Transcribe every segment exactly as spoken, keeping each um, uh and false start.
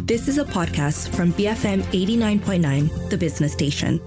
This is a podcast from B F M eighty-nine point nine, the business station.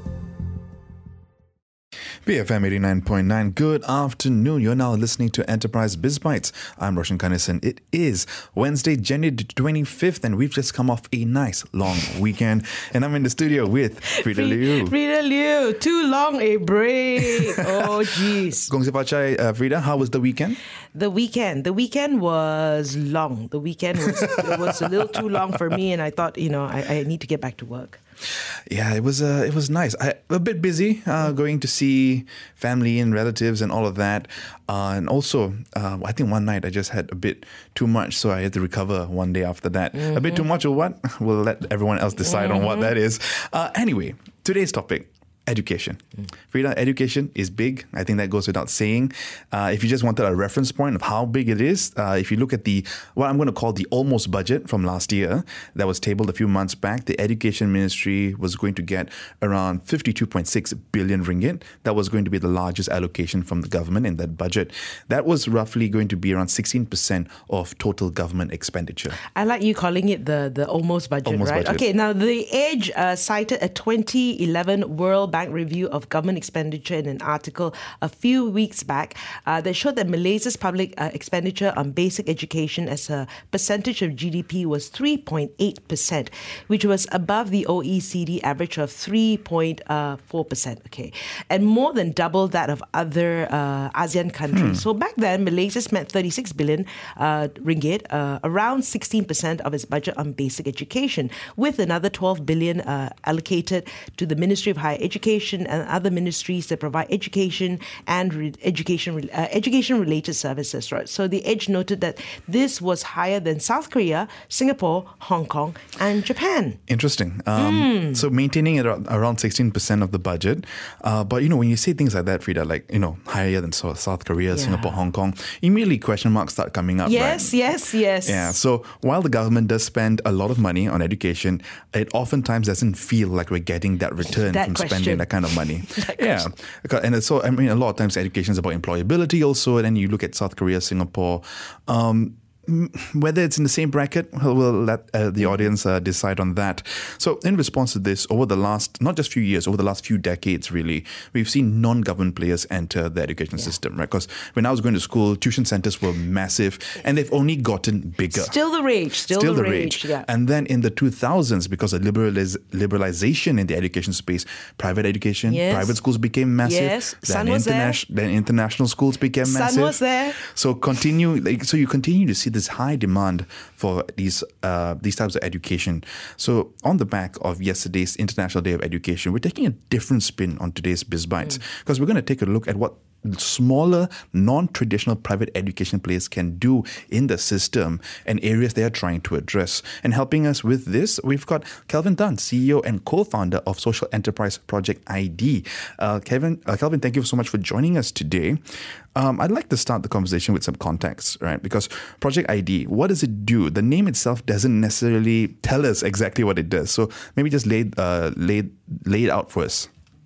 B F M eighty-nine point nine, good afternoon. You're now listening to Enterprise Biz Bites. I'm Roshan Kanesan. It is Wednesday, January twenty-fifth, and we've just come off a nice long weekend. And I'm in the studio with Frida Liu. Frida Liu, too long a break. Oh, jeez. Gong Si Fa Chai, uh, Frida, how was the weekend? The weekend. The weekend was long. The weekend was, was a little too long for me, and I thought, you know, I, I need to get back to work. Yeah, it was uh, it was nice. I, a bit busy, uh, going to see family and relatives and all of that. Uh, and also, uh, I think one night I just had a bit too much, so I had to recover one day after that. Mm-hmm. A bit too much or what? We'll let everyone else decide mm-hmm. on what that is. Uh, anyway, today's topic. Education. Mm. Frida, education is big. I think that goes without saying. Uh, if you just wanted a reference point of how big it is, uh, if you look at the, what I'm going to call the almost budget from last year that was tabled a few months back, the Education Ministry was going to get around fifty-two point six billion ringgit. That was going to be the largest allocation from the government in that budget. That was roughly going to be around sixteen percent of total government expenditure. I like you calling it the, the almost budget, almost right? Budget. Okay, now The Edge uh, cited a twenty eleven World Bank review of government expenditure in an article a few weeks back uh, that showed that Malaysia's public uh, expenditure on basic education as a percentage of G D P was three point eight percent, which was above the O E C D average of three point four percent. Okay, and more than double that of other uh, ASEAN countries. Hmm. So back then, Malaysia spent thirty-six billion uh, ringgit, uh, around sixteen percent of its budget on basic education, with another twelve billion uh, allocated to the Ministry of Higher Education and other ministries that provide education and re- education uh, education-related services. Right. So The Edge noted that this was higher than South Korea, Singapore, Hong Kong, and Japan. Interesting. Um, mm. So maintaining it around sixteen percent of the budget. Uh, but, you know, when you say things like that, Frida, like, you know, higher than South Korea, yeah. Singapore, Hong Kong, immediately question marks start coming up. Yes, right? yes, yes. Yeah. So while the government does spend a lot of money on education, it oftentimes doesn't feel like we're getting that return that from question. spending that kind of money. Yeah. And so, I mean, a lot of times education is about employability also. And then you look at South Korea, Singapore, um, whether it's in the same bracket, we'll let uh, the audience uh, decide on that. So in response to this, over the last, not just few years, over the last few decades, really, we've seen non-government players enter the education yeah. system, right? Because when I was going to school, tuition centers were massive and they've only gotten bigger. Still the rage. Still, Still the, the rage. rage. Yeah. And then in the two thousands, because of liberaliz- liberalization in the education space, private education, yes. private schools became massive. Yes. Then, Sun was interna- there. then international schools became Sun massive. was there. So continue, like, so you continue to see this high demand for these uh, these types of education. So on the back of yesterday's International Day of Education, we're taking a different spin on today's Biz Bites because mm. we're going to take a look at what smaller, non-traditional private education players can do in the system and areas they are trying to address. And helping us with this, we've got Kelvin Tan, C E O and co-founder of social enterprise Project I D. Uh, Kevin, uh, Kelvin, thank you so much for joining us today. Um, I'd like to start the conversation with some context, right? Because Project I D, what does it do? The name itself doesn't necessarily tell us exactly what it does. So maybe just lay, uh, lay, lay it out for us.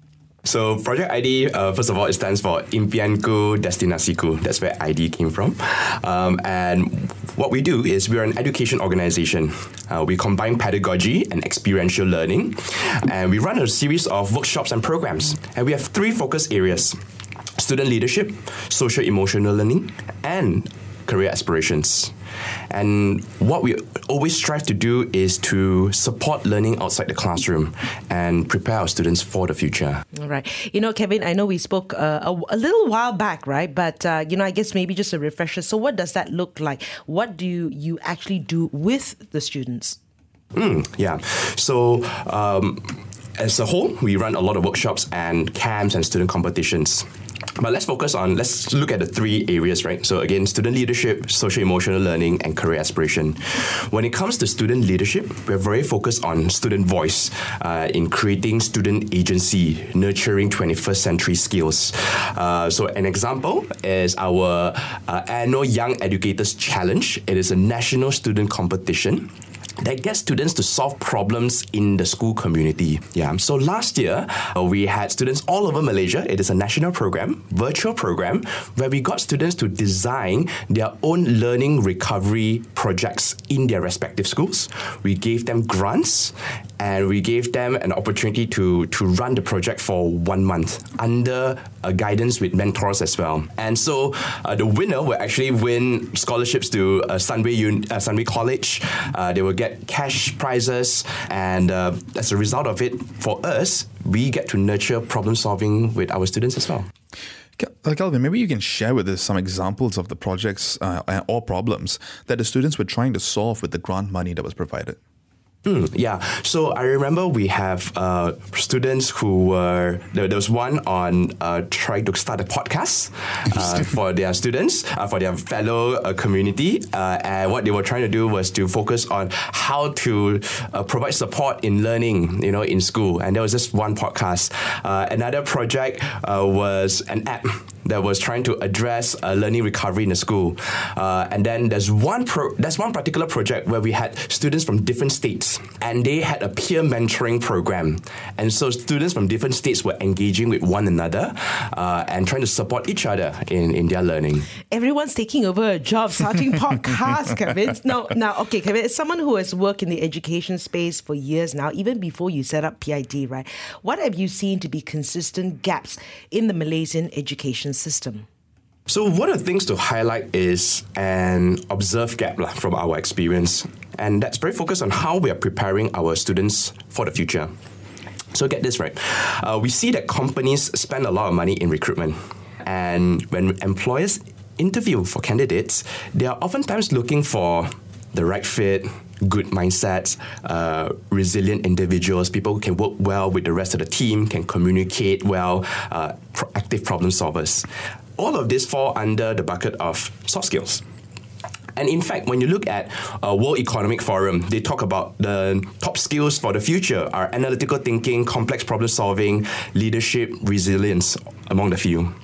So Project I D, uh, first of all, it stands for Impianku Destinasiku. That's where I D came from. Um, and what we do is we're an education organization. Uh, we combine pedagogy and experiential learning. And we run a series of workshops and programs. And we have three focus areas: student leadership, social-emotional learning, and career aspirations. And what we always strive to do is to support learning outside the classroom and prepare our students for the future. All right. You know, Kevin, I know we spoke uh, a, a little while back, right? But, uh, you know, I guess maybe just a refresher. So what does that look like? What do you, you actually do with the students? Mm, yeah. So um, as a whole, we run a lot of workshops and camps and student competitions. But let's focus on, let's look at the three areas, right? So again, student leadership, social-emotional learning, and career aspiration. When it comes to student leadership, we're very focused on student voice uh, in creating student agency, nurturing twenty-first century skills. Uh, so an example is our uh, annual Young Educators Challenge. It is a national student competition that gets students to solve problems in the school community. Yeah. So last year, uh, we had students all over Malaysia. It is a national program, virtual program, where we got students to design their own learning recovery projects in their respective schools. We gave them grants and we gave them an opportunity to, to run the project for one month under a guidance with mentors as well. And so uh, the winner will actually win scholarships to uh, Sunway, Un- uh, Sunway College. Uh, they will get cash prizes, and uh, as a result of it, for us, we get to nurture problem solving with our students as well. Kelvin, maybe you can share with us some examples of the projects uh, or problems that the students were trying to solve with the grant money that was provided. Mm, yeah, so I remember we have uh, students who were, there, there was one on uh, trying to start a podcast uh, for their students, uh, for their fellow uh, community. Uh, and what they were trying to do was to focus on how to uh, provide support in learning, you know, in school. And there was just one podcast. Uh, another project uh, was an app that was trying to address uh, learning recovery in the school. Uh, and then there's one pro- there's one particular project where we had students from different states, and they had a peer mentoring program. And so students from different states were engaging with one another uh, and trying to support each other in, in their learning. Everyone's taking over a job, starting podcasts, Kevin. No, now, okay, Kevin, as someone who has worked in the education space for years now, even before you set up P I D, right? What have you seen to be consistent gaps in the Malaysian education system? So one of the things to highlight is an observed gap lah, from our experience, and that's very focused on how we are preparing our students for the future. So get this right. Uh, we see that companies spend a lot of money in recruitment, and when employers interview for candidates, they are oftentimes looking for the right fit, good mindsets, uh, resilient individuals, people who can work well with the rest of the team, can communicate well, uh, proactive problem solvers. All of this fall under the bucket of soft skills. And in fact, when you look at uh, World Economic Forum, they talk about the top skills for the future are analytical thinking, complex problem solving, leadership, resilience, among the few.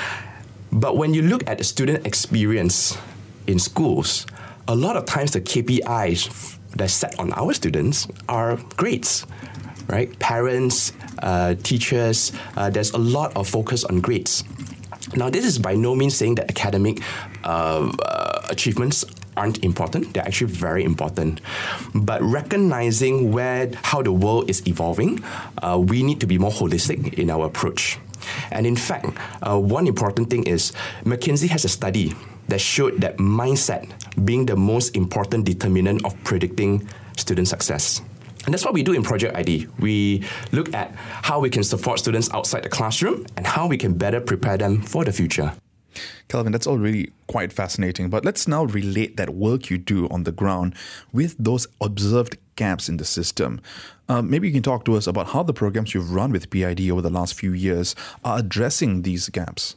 But when you look at the student experience in schools, a lot of times the K P Is that's set on our students are grades, right? Parents, uh, teachers, uh, there's a lot of focus on grades. Now, this is by no means saying that academic uh, uh, achievements aren't important. They're actually very important. But recognizing where how the world is evolving, uh, we need to be more holistic in our approach. And in fact, uh, one important thing is McKinsey has a study that showed that mindset being the most important determinant of predicting student success. And that's what we do in Project I D. We look at how we can support students outside the classroom and how we can better prepare them for the future. Kelvin, that's all really quite fascinating. But let's now relate that work you do on the ground with those observed gaps in the system. Um, maybe you can talk to us about how the programs you've run with P I D over the last few years are addressing these gaps.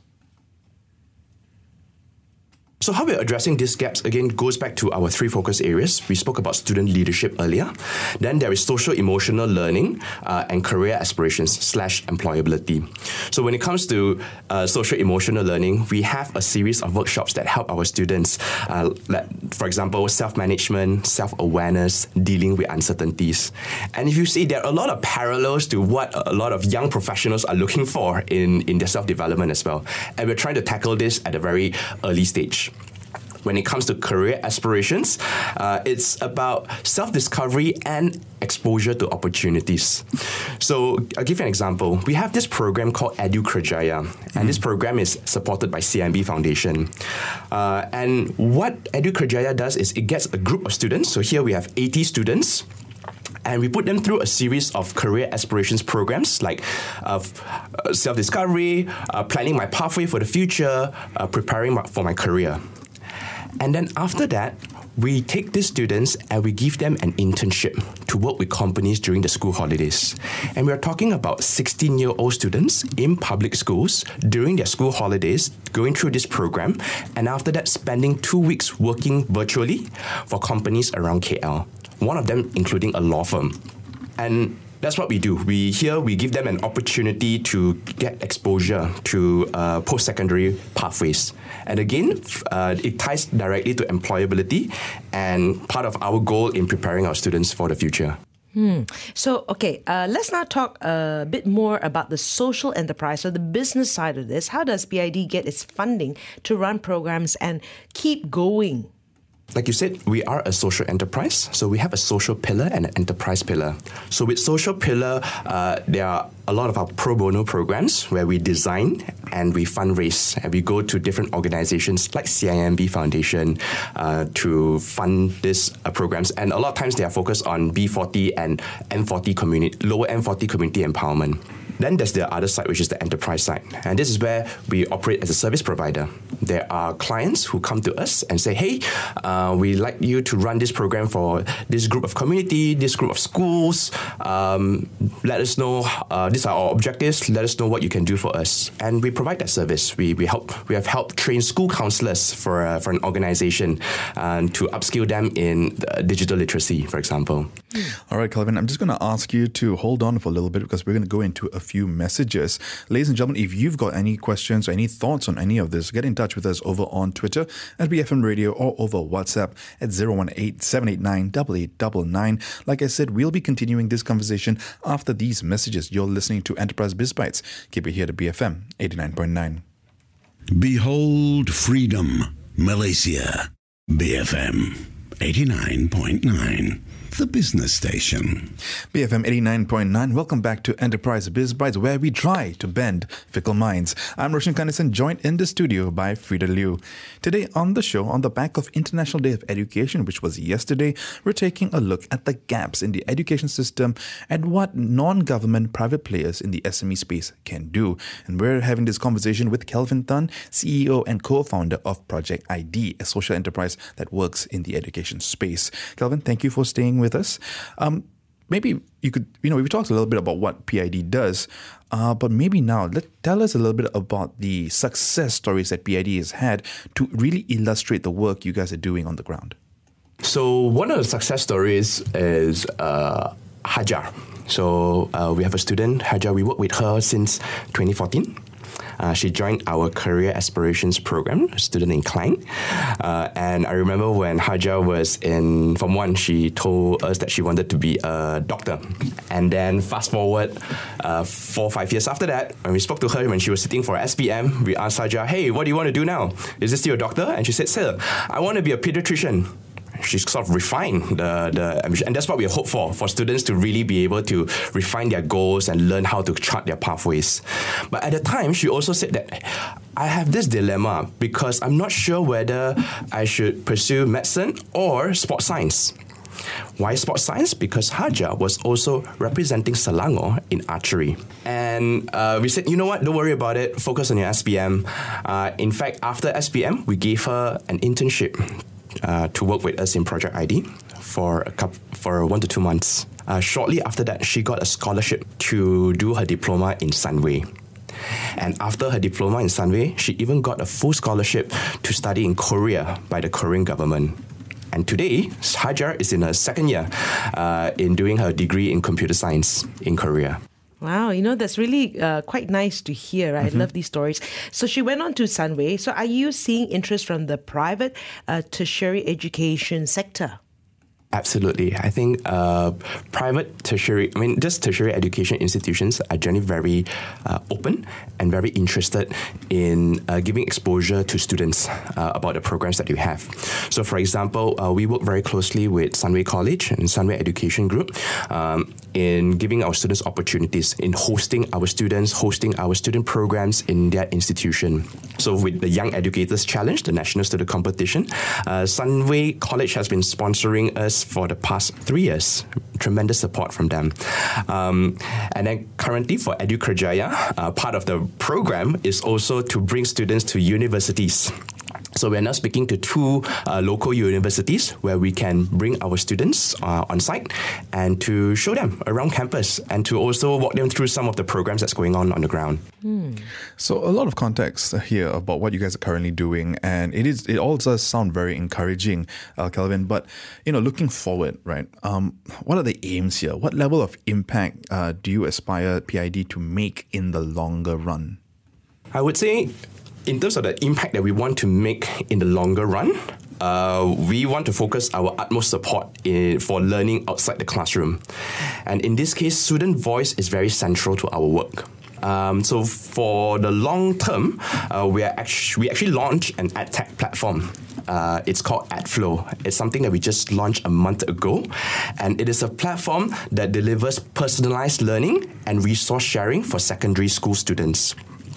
So how we're addressing these gaps, again, goes back to our three focus areas. We spoke about student leadership earlier. Then there is social-emotional learning uh, and career aspirations slash employability. So when it comes to uh, social-emotional learning, we have a series of workshops that help our students, uh, like, for example, self-management, self-awareness, dealing with uncertainties. And if you see, there are a lot of parallels to what a lot of young professionals are looking for in, in their self-development as well. And we're trying to tackle this at a very early stage. When it comes to career aspirations, uh, it's about self-discovery and exposure to opportunities. So I'll give you an example. We have this program called Edu Kerjaya, mm-hmm. and this program is supported by C I M B Foundation. Uh, and what Edu Kerjaya does is it gets a group of students. So here we have eighty students. And we put them through a series of career aspirations programs like uh, self-discovery, uh, planning my pathway for the future, uh, preparing my, for my career. And then after that, we take these students and we give them an internship to work with companies during the school holidays. And we're talking about sixteen-year-old students in public schools during their school holidays going through this program, and after that spending two weeks working virtually for companies around K L, one of them including a law firm. And That's what we do. We here we give them an opportunity to get exposure to uh, post-secondary pathways. And again, uh, it ties directly to employability and part of our goal in preparing our students for the future. Hmm. So, okay, uh, let's now talk a bit more about the social enterprise, so the business side of this. How does P I D get its funding to run programs and keep going? Like you said, we are a social enterprise. So we have a social pillar and an enterprise pillar. So with social pillar, uh, there are a lot of our pro bono programs where we design and we fundraise and we go to different organizations like C I M B Foundation uh, to fund these uh, programs. And a lot of times they are focused on B forty and M forty community, lower M forty community empowerment. Then there's the other side, which is the enterprise side. And this is where we operate as a service provider. There are clients who come to us and say, hey, uh, we'd like you to run this program for this group of community, this group of schools. Um, let us know, uh, these are our objectives. Let us know what you can do for us. And we provide that service. We we help. We have helped train school counselors for, uh, for an organization um, to upskill them in uh, digital literacy, for example. All right, Kelvin, I'm just going to ask you to hold on for a little bit because we're going to go into a few messages. Ladies and gentlemen, if you've got any questions or any thoughts on any of this, get in touch with us over on Twitter at B F M Radio or over WhatsApp at zero one eight, seven eight nine, eight eight nine nine. Like I said, we'll be continuing this conversation after these messages. You're listening to Enterprise Biz Bites. Keep it here to B F M eighty-nine point nine. Behold freedom, Malaysia. B F M eighty-nine point nine. The business station. B F M eighty-nine point nine. Welcome back to Enterprise Biz Bites, where we try to bend fickle minds. I'm Roshan Kanesan, joined in the studio by Frida Liu. Today on the show, on the back of International Day of Education, which was yesterday, we're taking a look at the gaps in the education system and what non-government private players in the S M E space can do. And we're having this conversation with Kelvin Tan, C E O and co-founder of Project I D, a social enterprise that works in the education space. Kelvin, thank you for staying with us. Um, maybe you could, you know, we talked a little bit about what P I D does, uh, but maybe now let tell us a little bit about the success stories that P I D has had to really illustrate the work you guys are doing on the ground. So one of the success stories is uh, Hajar. So uh, we have a student, Hajar. We work with her since twenty fourteen. Uh, she joined our Career Aspirations program, a student in Klang. Uh, and I remember when Hajar was in Form one, she told us that she wanted to be a doctor. And then fast forward uh, four or five years after that, when we spoke to her when she was sitting for S P M, we asked Hajar, hey, what do you want to do now? Is this still a doctor? And she said, sir, I want to be a pediatrician. She's sort of refined the, the ambition. And that's what we hope for, for students to really be able to refine their goals and learn how to chart their pathways. But at the time, she also said that I have this dilemma because I'm not sure whether I should pursue medicine or sports science. Why sports science? Because Hajar was also representing Selangor in archery. And uh, we said, you know what, don't worry about it, focus on your S P M. Uh, in fact, after S P M, we gave her an internship Uh, to work with us in Project I D for a couple, for one to two months. Uh, shortly after that, she got a scholarship to do her diploma in Sunway. And after her diploma in Sunway, she even got a full scholarship to study in Korea by the Korean government. And today, Hajar is in her second year uh, in doing her degree in computer science in Korea. Wow, you know, that's really uh, quite nice to hear. I mm-hmm. love these stories. So she went on to Sunway. So are you seeing interest from the private uh, tertiary education sector? Absolutely. I think uh, private tertiary, I mean, just tertiary education institutions are generally very uh, open and very interested in uh, giving exposure to students uh, about the programs that you have. So, for example, uh, we work very closely with Sunway College and Sunway Education Group um, in giving our students opportunities in hosting our students, hosting our student programs in their institution. So, with the Young Educators Challenge, the national student competition, uh, Sunway College has been sponsoring us for the past three years. Tremendous support from them. Um, and then currently for EduKerjaya, uh, part of the program is also to bring students to universities. So we're now speaking to two uh, local universities where we can bring our students uh, on site and to show them around campus and to also walk them through some of the programs that's going on on the ground. Hmm. So a lot of context here about what you guys are currently doing, and it is it all does sound very encouraging, uh, Kelvin. But you know, looking forward, right? Um, what are the aims here? What level of impact uh, do you aspire P I D to make in the longer run? I would say, in terms of the impact that we want to make in the longer run, uh, we want to focus our utmost support in, for learning outside the classroom. And in this case, student voice is very central to our work. Um, so for the long term, uh, we, are actually, we actually launched an edtech platform. Uh, it's called EdFlow. It's something that we just launched a month ago. And it is a platform that delivers personalized learning and resource sharing for secondary school students.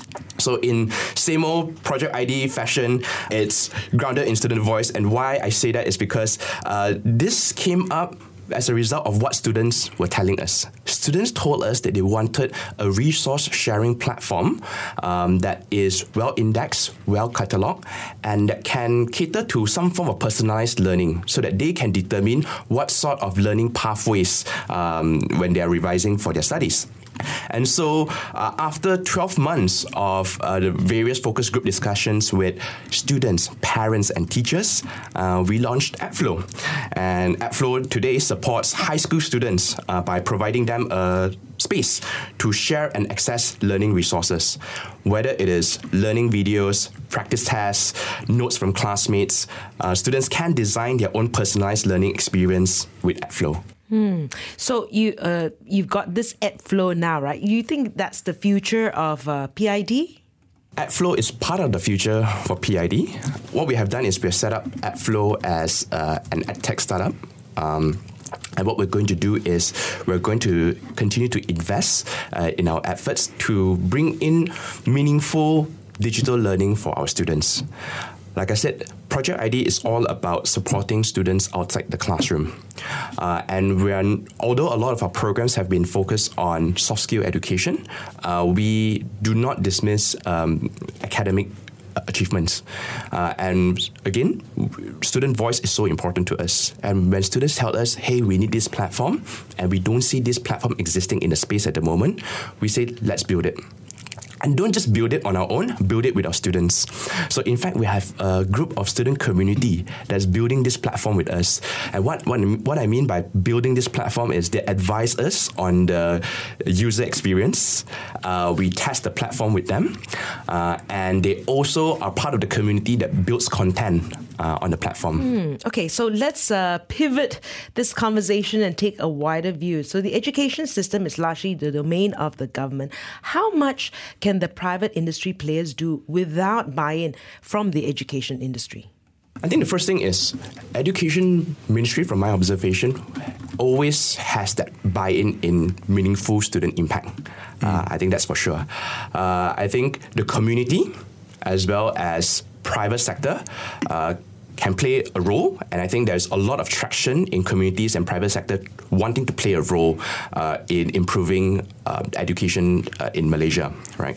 So in same old Project I D fashion, it's grounded in student voice. And why I say that is because uh, this came up as a result of what students were telling us. Students told us that they wanted a resource sharing platform um, that is well indexed, well catalogued, and that can cater to some form of personalized learning so that they can determine what sort of learning pathways um, when they are revising for their studies. And so uh, after twelve months of uh, the various focus group discussions with students, parents and teachers, uh, we launched EdFlow. And EdFlow today supports high school students uh, by providing them a space to share and access learning resources. Whether it is learning videos, practice tests, notes from classmates, uh, students can design their own personalized learning experience with EdFlow. Hmm. So you uh, you've got this EdFlow now, right? You think that's the future of uh, P I D? EdFlow is part of the future for P I D. What we have done is we have set up EdFlow as uh, an edtech startup. Um, And what we're going to do is we're going to continue to invest uh, in our efforts to bring in meaningful digital learning for our students. Like I said, Project I D is all about supporting students outside the classroom. Uh, and we are, although a lot of our programs have been focused on soft skill education, uh, we do not dismiss um, academic achievements. Uh, and again, student voice is so important to us. And when students tell us, hey, we need this platform, and we don't see this platform existing in the space at the moment, we say, let's build it. And don't just build it on our own, build it with our students. So in fact, we have a group of student community that's building this platform with us. And what, what, what I mean by building this platform is they advise us on the user experience. Uh, we test the platform with them. Uh, and they also are part of the community that builds content uh, on the platform. Mm, okay, so let's uh, pivot this conversation and take a wider view. So the education system is largely the domain of the government. How much can the private industry players do without buy-in from the education industry? I think the first thing is education ministry, from my observation, always has that buy-in in meaningful student impact. Mm. Uh, I think that's for sure. Uh, I think the community as well as private sector uh, can play a role, and I think there's a lot of traction in communities and private sector wanting to play a role uh, in improving uh, education uh, in Malaysia, right?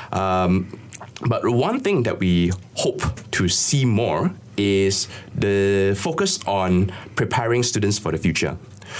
Um, but one thing that we hope to see more is the focus on preparing students for the future.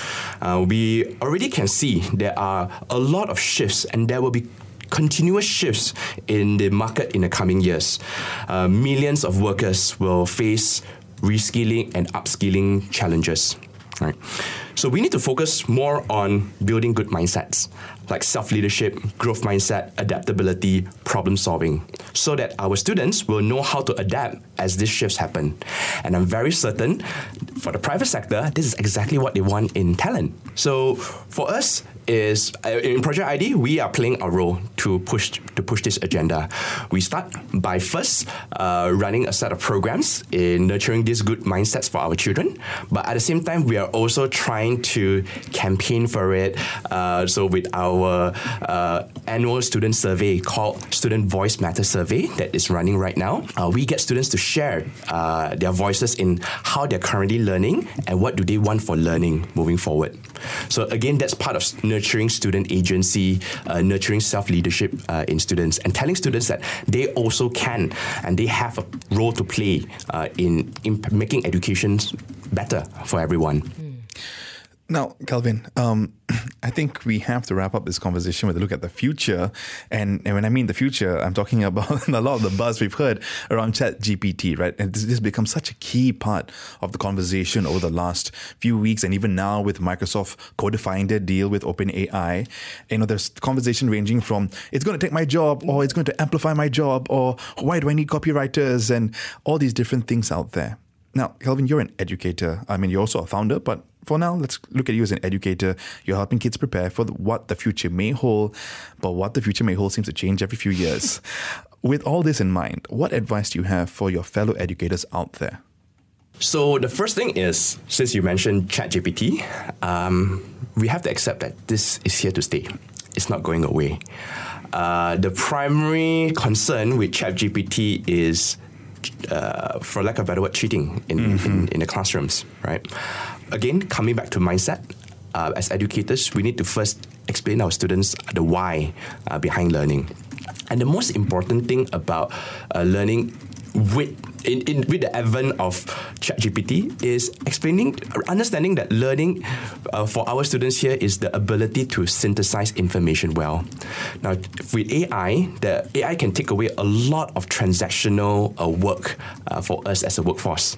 Uh, we already can see there are a lot of shifts, and there will be continuous shifts in the market in the coming years. Uh, millions of workers will face reskilling and upskilling challenges. Right? So we need to focus more on building good mindsets, like self-leadership, growth mindset, adaptability, problem solving, so that our students will know how to adapt as these shifts happen. And I'm very certain for the private sector, this is exactly what they want in talent. So for us, is uh, in Project I D, we are playing our role to push to push this agenda. We start by first uh, running a set of programs in nurturing these good mindsets for our children, but at the same time, we are also trying trying to campaign for it. Uh, so with our uh, annual student survey called Student Voice Matter Survey that is running right now, uh, we get students to share uh, their voices in how they're currently learning and what do they want for learning moving forward. So again, that's part of nurturing student agency, uh, nurturing self-leadership uh, in students, and telling students that they also can and they have a role to play uh, in, in making education better for everyone. Mm. Now, Kelvin, um, I think we have to wrap up this conversation with a look at the future. And, and when I mean the future, I'm talking about a lot of the buzz we've heard around ChatGPT, right? And this, this becomes such a key part of the conversation over the last few weeks. And even now with Microsoft codifying their deal with OpenAI, you know, there's conversation ranging from it's going to take my job, or it's going to amplify my job, or why do I need copywriters, and all these different things out there. Now, Kelvin, you're an educator. I mean, you're also a founder, but for now, let's look at you as an educator. You're helping kids prepare for the, what the future may hold, but what the future may hold seems to change every few years. With all this in mind, what advice do you have for your fellow educators out there? So the first thing is, since you mentioned ChatGPT, um, we have to accept that this is here to stay. It's not going away. Uh, the primary concern with ChatGPT is, uh, for lack of a better word, cheating in, mm-hmm. in, in the classrooms, right? Again, coming back to mindset, uh, as educators, we need to first explain our students the why uh, behind learning. And the most important thing about uh, learning with in, in with the advent of ChatGPT is explaining, understanding that learning uh, for our students here is the ability to synthesize information well. Now, with A I, the A I can take away a lot of transactional uh, work uh, for us as a workforce.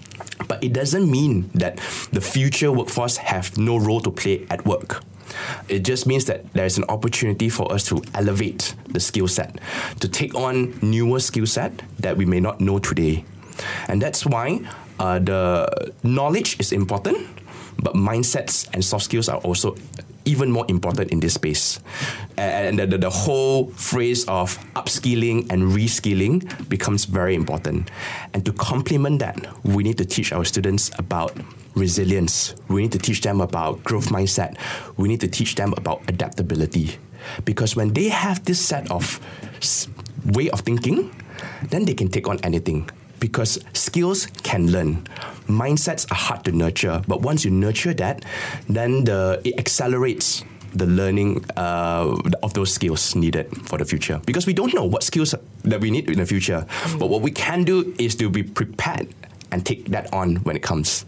But it doesn't mean that the future workforce have no role to play at work. It just means that there is an opportunity for us to elevate the skill set, to take on newer skill set that we may not know today. And that's why uh, the knowledge is important, but mindsets and soft skills are also even more important in this space. And the, the, the whole phrase of upskilling and reskilling becomes very important. And to complement that, we need to teach our students about resilience. We need to teach them about growth mindset. We need to teach them about adaptability. Because when they have this set of way of thinking, then they can take on anything. Because skills can learn. Mindsets are hard to nurture, but once you nurture that, then the, it accelerates the learning uh, of those skills needed for the future. Because we don't know what skills that we need in the future, mm. but what we can do is to be prepared and take that on when it comes.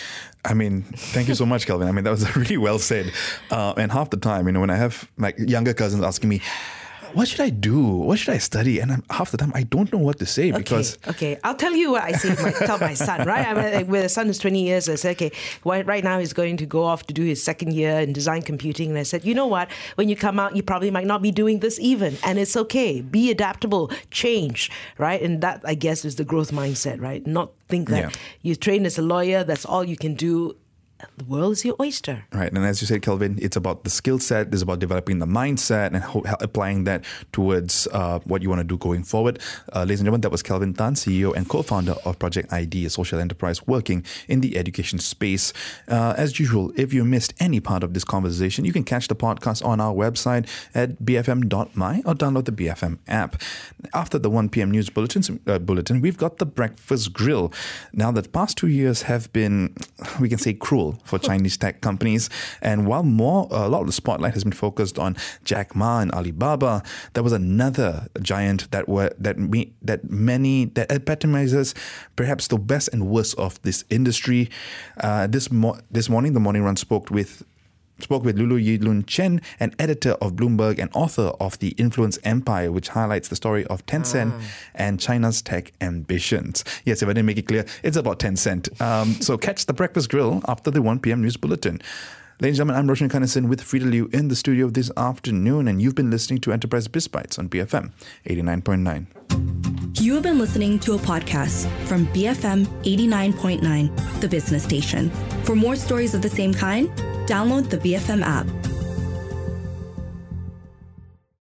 I mean, thank you so much, Kelvin. I mean, that was really well said. Uh, and half the time, you know, when I have like younger cousins asking me, what should I do? What should I study? And I'm, half the time, I don't know what to say okay, because... Okay, I'll tell you what I say to my, tell my son, right? I mean, like, when the son is twenty years, I said, okay, right now he's going to go off to do his second year in design computing. And I said, you know what? When you come out, you probably might not be doing this even. And it's okay. Be adaptable. Change, right? And that, I guess, is the growth mindset, right? Not think that yeah. you train as a lawyer, that's all you can do. The world is your oyster. Right. And as you said, Kelvin, it's about the skill set. It's about developing the mindset and ho- applying that towards uh, what you want to do going forward. Uh, ladies and gentlemen, that was Kelvin Tan, C E O and co-founder of Project I D, a social enterprise working in the education space. Uh, as usual, if you missed any part of this conversation, you can catch the podcast on our website at b f m dot m y or download the B F M app. After the one p.m. news bulletin, uh, bulletin, we've got the Breakfast Grill. Now, the past two years have been, we can say, cruel for Chinese tech companies. And while more, a lot of the spotlight has been focused on Jack Ma and Alibaba, there was another giant that were that me, that many that epitomizes perhaps the best and worst of this industry. Uh, this mo- this morning, the Morning Run spoke with. Spoke with Lulu Yilun Chen, an editor of Bloomberg and author of The Influence Empire, which highlights the story of Tencent ah. and China's tech ambitions. Yes, if I didn't make it clear, it's about Tencent. Um, so catch the Breakfast Grill after the one p.m. news bulletin. Ladies and gentlemen, I'm Roshan Kanesan with Frida Liu in the studio this afternoon, and you've been listening to Enterprise Biz Bites on B F M eighty-nine point nine. You have been listening to a podcast from B F M eighty-nine point nine, the business station. For more stories of the same kind, download the B F M app.